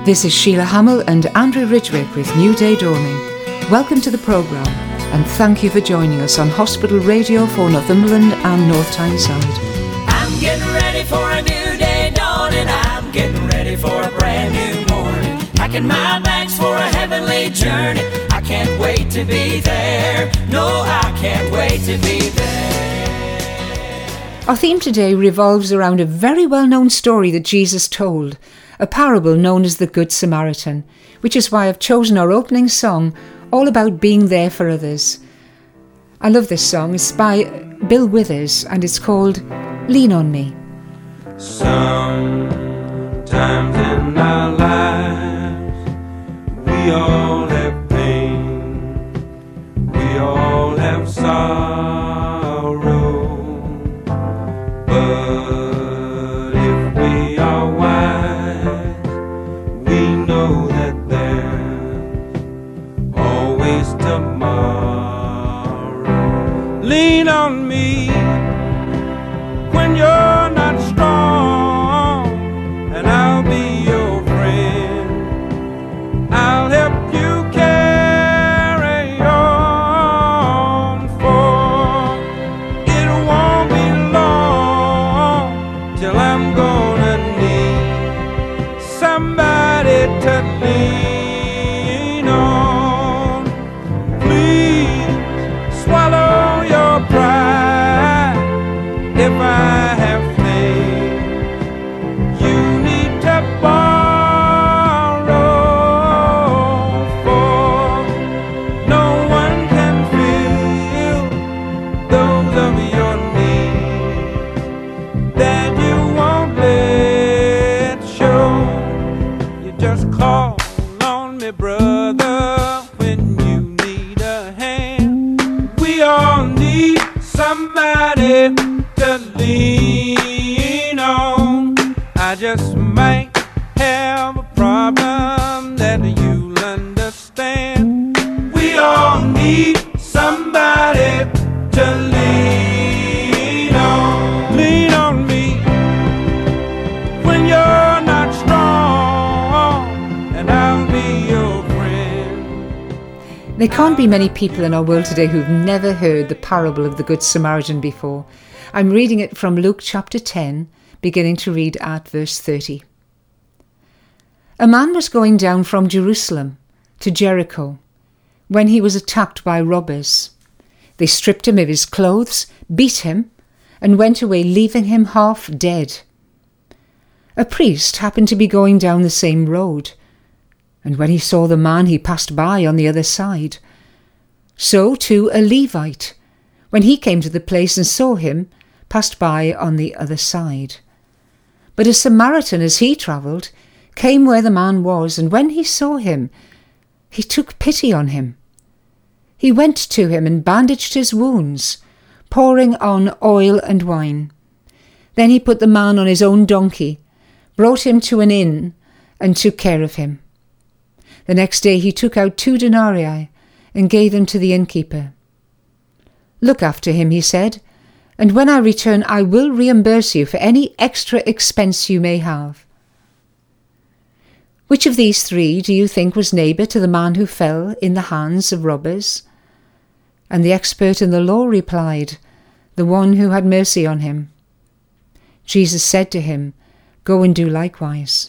This is Sheila Hamill and Andrew Ridgwick with New Day Dawning. Welcome to the programme and thank you for joining us on Hospital Radio for Northumberland and North Tyneside. I'm getting ready for a new day dawning. I'm getting ready for a brand new morning. Packing my bags for a heavenly journey. I can't wait to be there. No, I can't wait to be there. Our theme today revolves around a very well-known story that Jesus told, a parable known as the Good Samaritan, which is why I've chosen our opening song, all about being there for others. I love this song. It's by Bill Withers and it's called Lean on Me. Sometimes in our lives we all have pain, we all have sorrow, but if we are wise, we know that there's always tomorrow. Lean on me when you're not strong, and I'll be your friend. I'll help you carry on, for it won't be long till I'm gonna need somebody to lean on. Please swallow your pride if I have faith you need to borrow, for no one can fill those of your needs that you won't let show. You just call on me, brother, when you need a hand. We all need somebody to lean on. I just might have a problem that you'll understand. We all need somebody to lean on. Lean on me when you're not strong, and I'll be your friend. There can't be many people in our world today who've never heard the parable of the Good Samaritan before. I'm reading it from Luke chapter 10, beginning to read at verse 30. A man was going down from Jerusalem to Jericho when he was attacked by robbers. They stripped him of his clothes, beat him, and went away, leaving him half dead. A priest happened to be going down the same road, and when he saw the man, he passed by on the other side. So too a Levite, when he came to the place and saw him, passed by on the other side. But a Samaritan, as he travelled, came where the man was, and when he saw him, he took pity on him. He went to him and bandaged his wounds, pouring on oil and wine. Then he put the man on his own donkey, brought him to an inn, and took care of him. The next day he took out 2 denarii and gave them to the innkeeper. "Look after him," he said, "and when I return I will reimburse you for any extra expense you may have." Which of these 3 do you think was neighbour to the man who fell in the hands of robbers? And the expert in the law replied, "The one who had mercy on him." Jesus said to him, "Go and do likewise."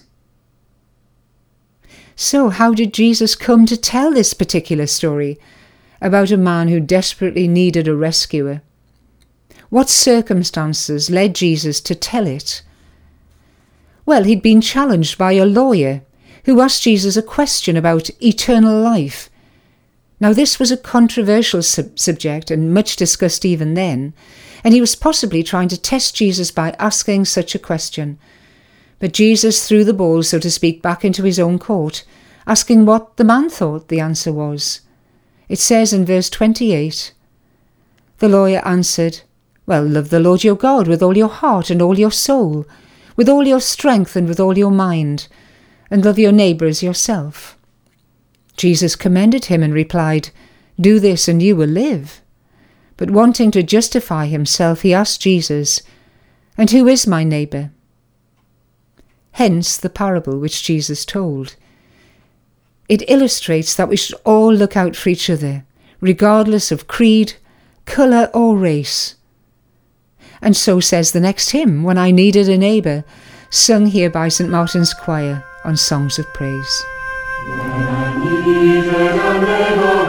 So how did Jesus come to tell this particular story about a man who desperately needed a rescuer? What circumstances led Jesus to tell it? Well, he'd been challenged by a lawyer who asked Jesus a question about eternal life. Now, this was a controversial subject and much discussed even then, and he was possibly trying to test Jesus by asking such a question. But Jesus threw the ball, so to speak, back into his own court, asking what the man thought the answer was. It says in verse 28, the lawyer answered, "Well, love the Lord your God with all your heart and all your soul, with all your strength and with all your mind, and love your neighbour as yourself." Jesus commended him and replied, "Do this and you will live." But wanting to justify himself, he asked Jesus, "And who is my neighbour?" Hence the parable which Jesus told. It illustrates that we should all look out for each other, regardless of creed, colour or race. And so says the next hymn, When I Needed a Neighbour, sung here by St Martin's Choir on Songs of Praise. When I needed a neighbour,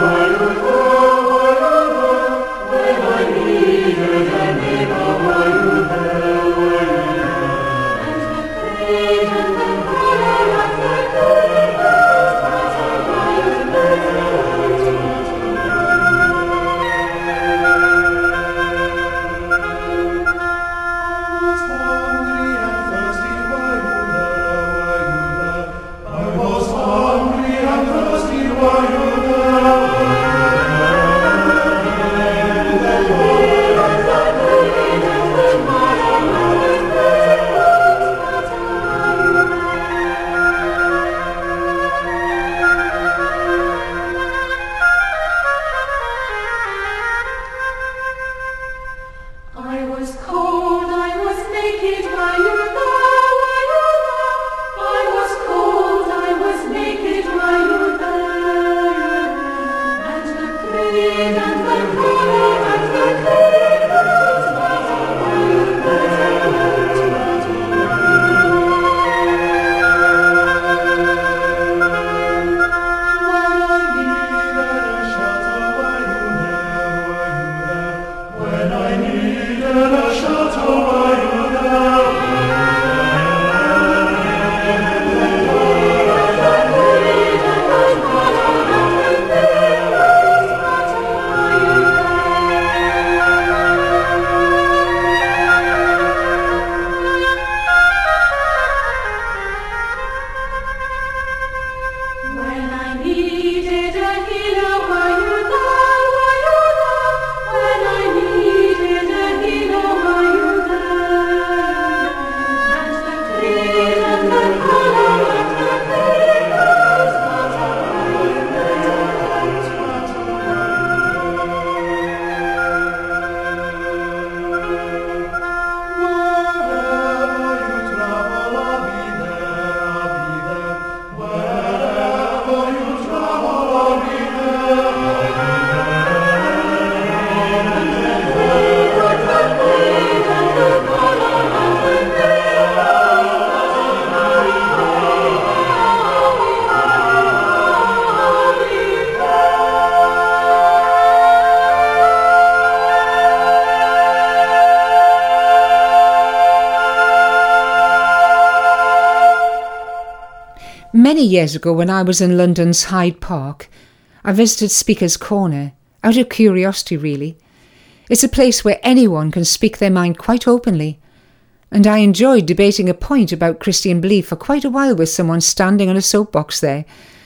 Many years ago, when I was in London's Hyde Park, I visited Speaker's Corner, out of curiosity really. It's a place where anyone can speak their mind quite openly, and I enjoyed debating a point about Christian belief for quite a while with someone standing on a soapbox there.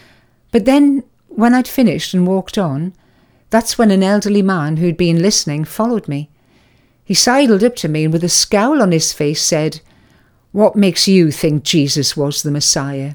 But then, when I'd finished and walked on, that's when an elderly man who'd been listening followed me. He sidled up to me and with a scowl on his face said, "What makes you think Jesus was the Messiah?"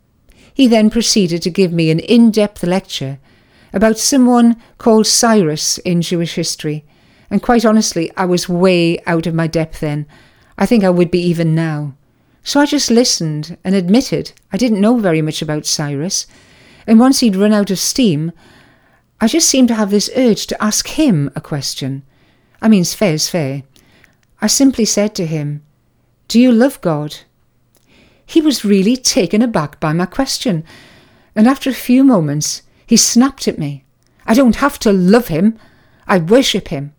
He then proceeded to give me an in-depth lecture about someone called Cyrus in Jewish history, and quite honestly, I was way out of my depth then. I think I would be even now. So I just listened and admitted I didn't know very much about Cyrus, and once he'd run out of steam, I just seemed to have this urge to ask him a question. I mean, fair's fair. I simply said to him, "Do you love God?" He was really taken aback by my question, and after a few moments, he snapped at me. "I don't have to love him. I worship him."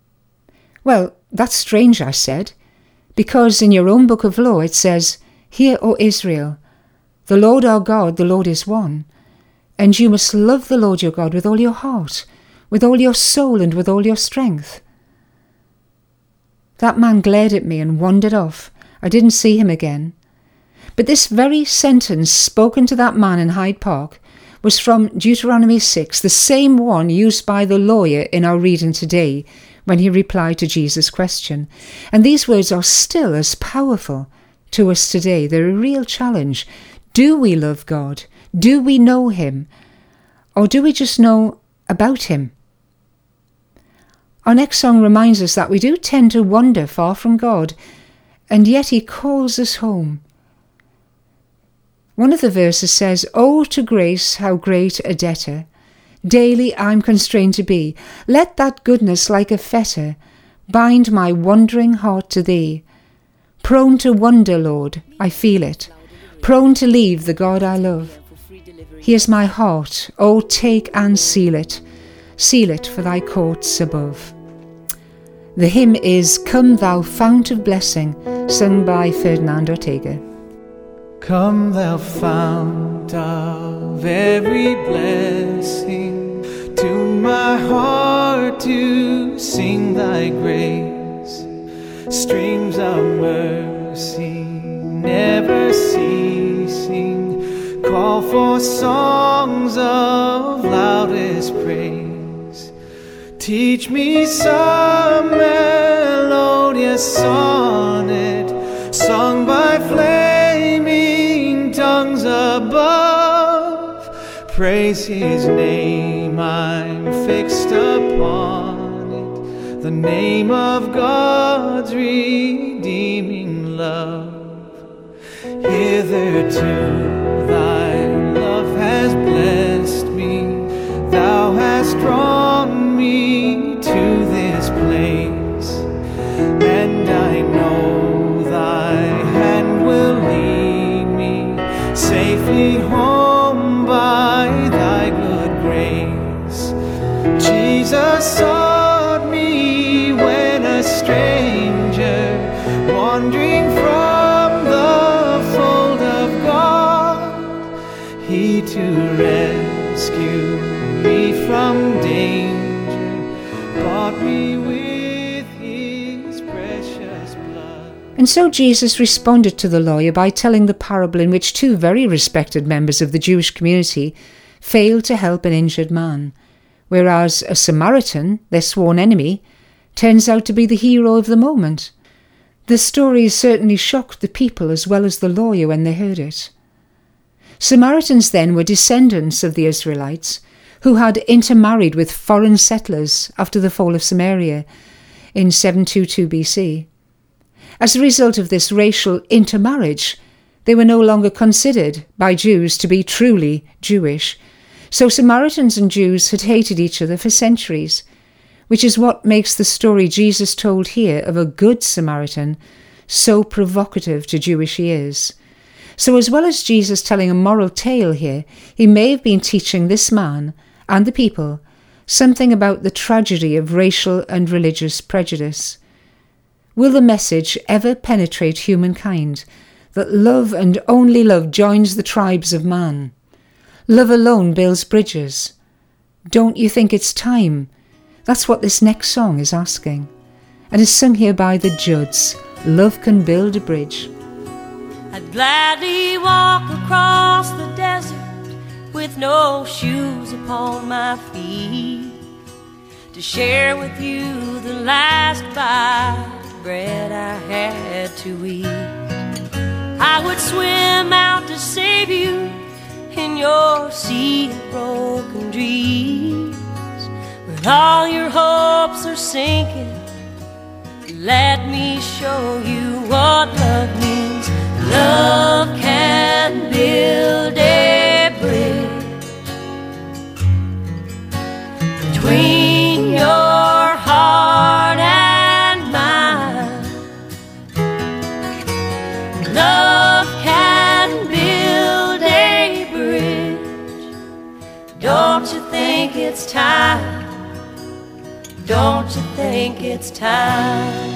"Well, that's strange," I said, "because in your own book of law it says, 'Hear, O Israel, the Lord our God, the Lord is one, and you must love the Lord your God with all your heart, with all your soul, and with all your strength.'" That man glared at me and wandered off. I didn't see him again. But this very sentence spoken to that man in Hyde Park was from Deuteronomy 6, the same one used by the lawyer in our reading today when he replied to Jesus' question. And these words are still as powerful to us today. They're a real challenge. Do we love God? Do we know him? Or do we just know about him? Our next song reminds us that we do tend to wander far from God, and yet he calls us home. One of the verses says, "Oh, to grace, how great a debtor daily I'm constrained to be. Let that goodness like a fetter bind my wandering heart to thee. Prone to wonder, Lord, I feel it, prone to leave the God I love. Here's my heart, oh, take and seal it for thy courts above." The hymn is "Come Thou Fount of Blessing," sung by Ferdinand Ortega. Come thou fount of every blessing, tune my heart to sing thy grace. Streams of mercy never ceasing, call for songs of loudest praise. Teach me some melodious sonnet, sung by flaming tongues above. Praise his name, I'm fixed upon it, the name of God's redeeming love. Hitherto thy love has blessed me, thou hast drawn me to this place, and I know thy hand will lead me safely home by thy good grace. Jesus sought me when a stranger, wandering from the fold of God, he to rescue me from danger bought me with his precious blood. And so Jesus responded to the lawyer by telling the parable in which two very respected members of the Jewish community failed to help an injured man, whereas a Samaritan, their sworn enemy, turns out to be the hero of the moment. The story certainly shocked the people as well as the lawyer when they heard it. Samaritans then were descendants of the Israelites who had intermarried with foreign settlers after the fall of Samaria in 722 BC. As a result of this racial intermarriage, they were no longer considered by Jews to be truly Jewish. So Samaritans and Jews had hated each other for centuries, which is what makes the story Jesus told here of a good Samaritan so provocative to Jewish ears. So as well as Jesus telling a moral tale here, he may have been teaching this man and the people something about the tragedy of racial and religious prejudice. Will the message ever penetrate humankind that love and only love joins the tribes of man? Love alone builds bridges. Don't you think it's time? That's what this next song is asking, and is sung here by the Judds. Love can build a bridge. I'd gladly walk across the desert with no shoes upon my feet, to share with you the last bite of bread I had to eat. I would swim out to save you in your sea of broken dreams. When all your hopes are sinking, let me show you what love means. Love can build a bridge between your heart and mine. Love can build a bridge. Don't you think it's time? Don't you think it's time?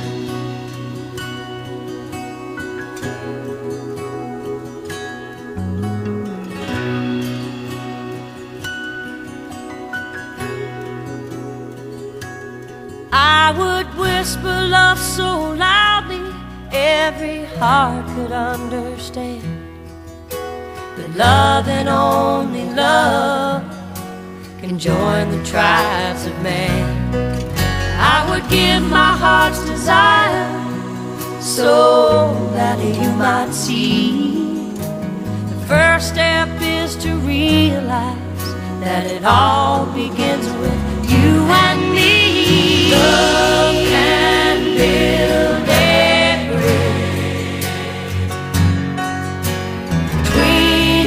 I would whisper love so loudly every heart could understand, but love and only love can join the tribes of man. I would give my heart's desire so that you might see. The first step is to realize that it all begins with you and me. Love can build a bridge between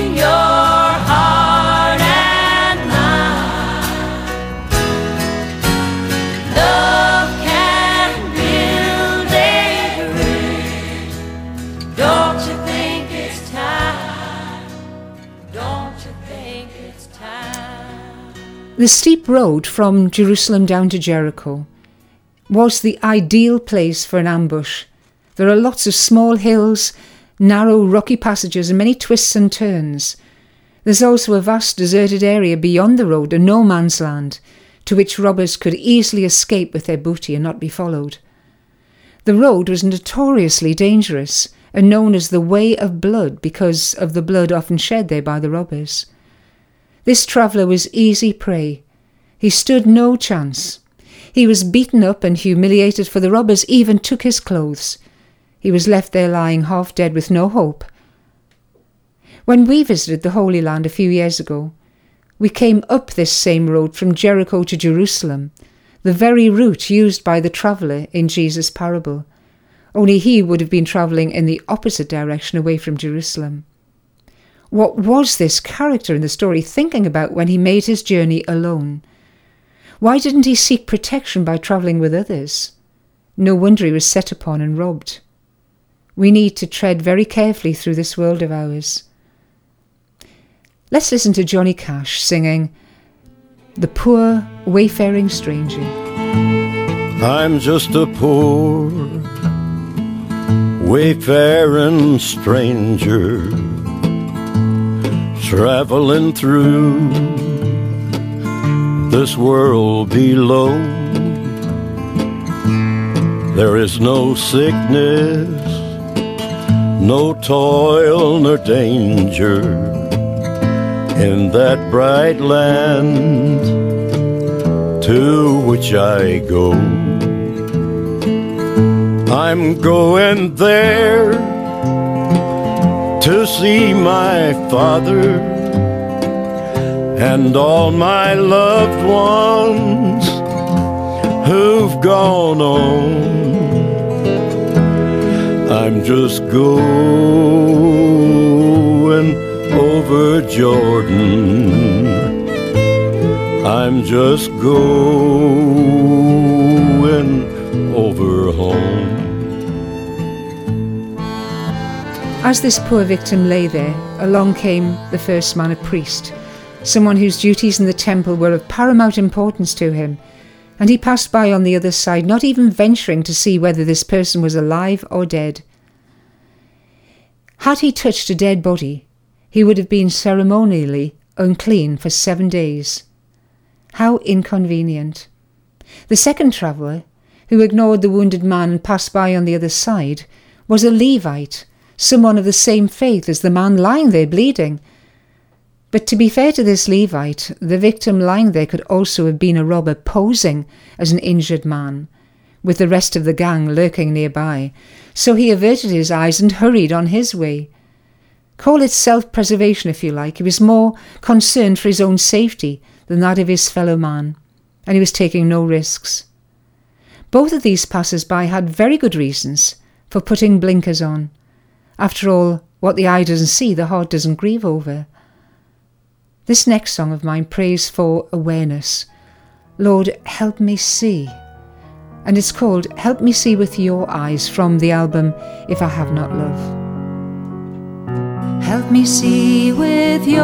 The steep road from Jerusalem down to Jericho was the ideal place for an ambush. There are lots of small hills, narrow rocky passages and many twists and turns. There's also a vast deserted area beyond the road, a no man's land, to which robbers could easily escape with their booty and not be followed. The road was notoriously dangerous and known as the Way of Blood because of the blood often shed there by the robbers. This traveller was easy prey. He stood no chance. He was beaten up and humiliated, for the robbers even took his clothes. He was left there lying half dead with no hope. When we visited the Holy Land a few years ago, we came up this same road from Jericho to Jerusalem, the very route used by the traveller in Jesus' parable. Only he would have been travelling in the opposite direction away from Jerusalem. What was this character in the story thinking about when he made his journey alone? Why didn't he seek protection by travelling with others? No wonder he was set upon and robbed. We need to tread very carefully through this world of ours. Let's listen to Johnny Cash singing The Poor Wayfaring Stranger. I'm just a poor wayfaring stranger, traveling through this world below. There is no sickness, no toil nor danger in that bright land to which I go. I'm going there to see my Father and all my loved ones who've gone on. I'm just going over Jordan. I'm just going over home. As this poor victim lay there, along came the first man, a priest, someone whose duties in the temple were of paramount importance to him, and he passed by on the other side, not even venturing to see whether this person was alive or dead. Had he touched a dead body, he would have been ceremonially unclean for 7 days. How inconvenient. The second traveller, who ignored the wounded man and passed by on the other side, was a Levite, someone of the same faith as the man lying there bleeding. But to be fair to this Levite, the victim lying there could also have been a robber posing as an injured man, with the rest of the gang lurking nearby, so he averted his eyes and hurried on his way. Call it self-preservation if you like. He was more concerned for his own safety than that of his fellow man, and he was taking no risks. Both of these passers-by had very good reasons for putting blinkers on. After all, what the eye doesn't see, the heart doesn't grieve over. This next song of mine prays for awareness. Lord, help me see. And it's called Help Me See With Your Eyes from the album If I Have Not Love. Help me see with your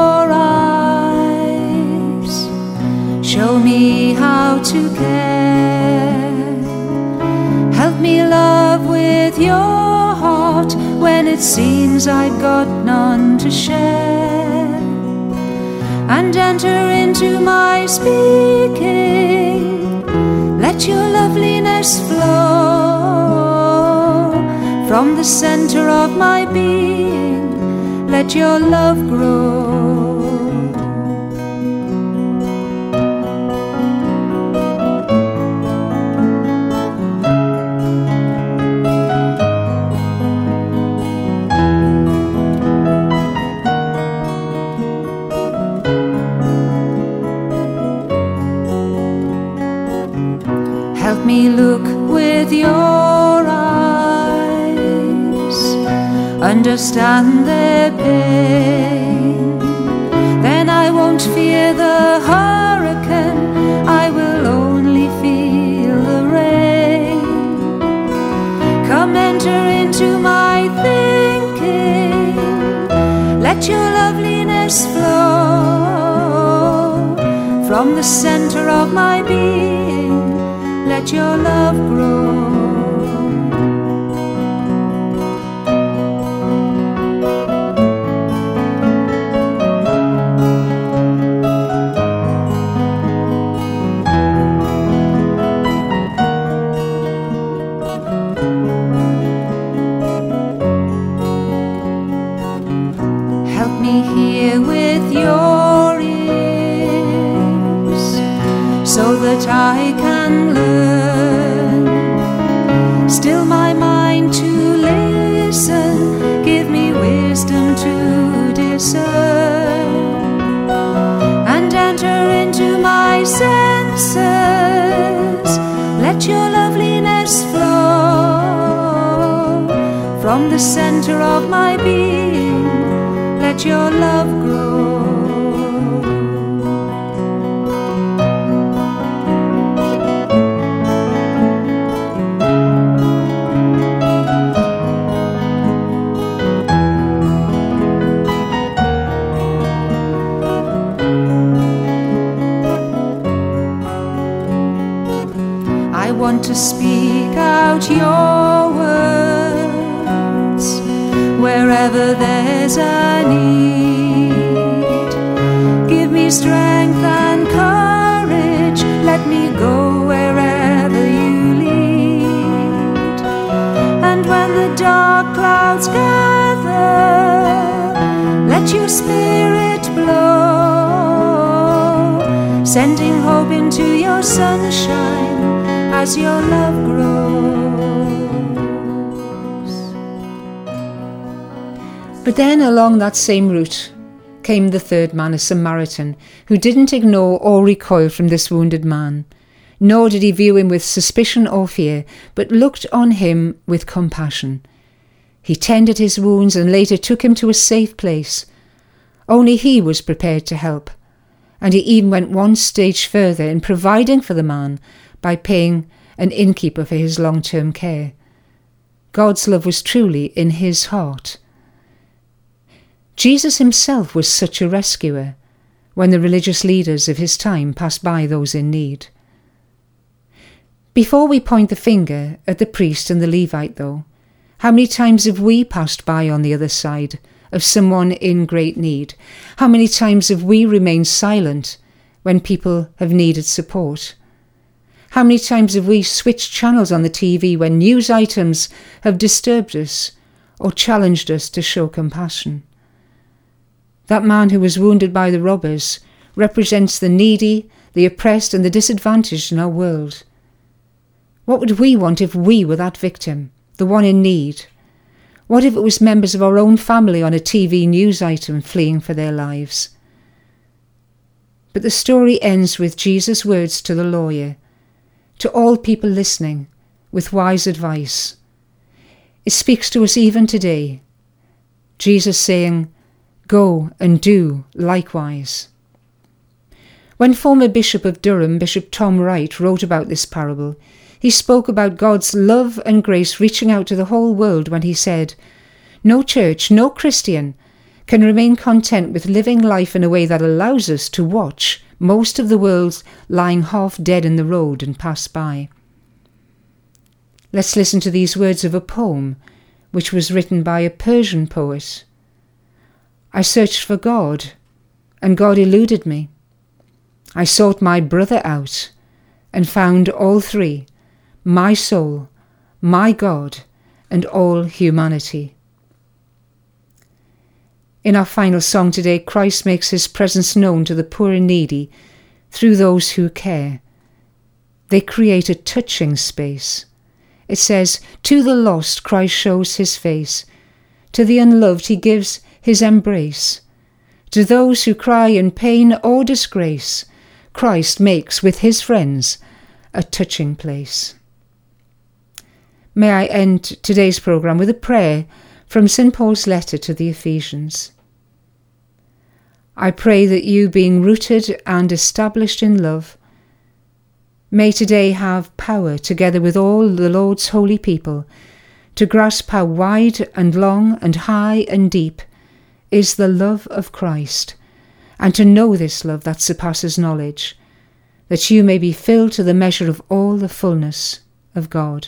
eyes. Show me how to care. Help me love with your heart when it seems I've got none to share. And enter into my speaking. Let your loveliness flow from the center of my being. Let your love grow. Help me look with your eyes, understand their pain. Then I won't fear the hurricane, I will only feel the rain. Come enter into my thinking, let your loveliness flow From the center of my being, let your love grow. Help me hear with your ears, so that I can learn. Still my mind to listen, give me wisdom to discern, and enter into my senses. Let your loveliness flow. From the center of my being, let your love grow. I want to speak out your words wherever there's a need. Give me strength and courage, let me go wherever you lead. And when the dark clouds gather, let your spirit blow, sending hope into your sunshine as your love grows. But then along that same route came the third man, a Samaritan, who didn't ignore or recoil from this wounded man, nor did he view him with suspicion or fear, but looked on him with compassion. He tended his wounds and later took him to a safe place. Only he was prepared to help, and he even went one stage further in providing for the man by paying an innkeeper for his long-term care. God's love was truly in his heart. Jesus himself was such a rescuer when the religious leaders of his time passed by those in need. Before we point the finger at the priest and the Levite, though, how many times have we passed by on the other side of someone in great need? How many times have we remained silent when people have needed support? How many times have we switched channels on the TV when news items have disturbed us or challenged us to show compassion? That man who was wounded by the robbers represents the needy, the oppressed and the disadvantaged in our world. What would we want if we were that victim, the one in need? What if it was members of our own family on a TV news item fleeing for their lives? But the story ends with Jesus' words to the lawyer, to all people listening, with wise advice. It speaks to us even today. Jesus saying, "Go and do likewise." When former Bishop of Durham, Bishop Tom Wright, wrote about this parable, he spoke about God's love and grace reaching out to the whole world when he said, "No church, no Christian can remain content with living life in a way that allows us to watch most of the world lying half dead in the road and pass by." Let's listen to these words of a poem which was written by a Persian poet. I searched for God, and God eluded me. I sought my brother out, and found all three, my soul, my God, and all humanity. In our final song today, Christ makes his presence known to the poor and needy through those who care. They create a touching space. It says, to the lost Christ shows his face, to the unloved he gives his embrace. To those who cry in pain or disgrace, Christ makes with his friends a touching place. May I end today's programme with a prayer from St. Paul's letter to the Ephesians. I pray that you, being rooted and established in love, may today have power, together with all the Lord's holy people, to grasp how wide and long and high and deep is the love of Christ, and to know this love that surpasses knowledge, that you may be filled to the measure of all the fullness of God.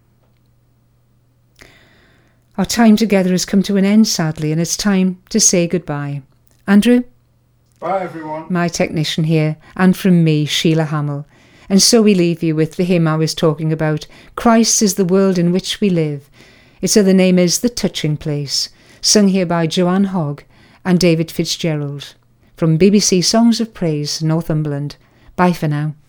Our time together has come to an end, sadly, and it's time to say goodbye. Andrew? Bye, everyone. My technician here, and from me, Sheila Hamill. And so we leave you with the hymn I was talking about, Christ is the world in which we live. Its other name is The Touching Place, sung here by Joanne Hogg and David Fitzgerald. From BBC Songs of Praise, Northumberland. Bye for now.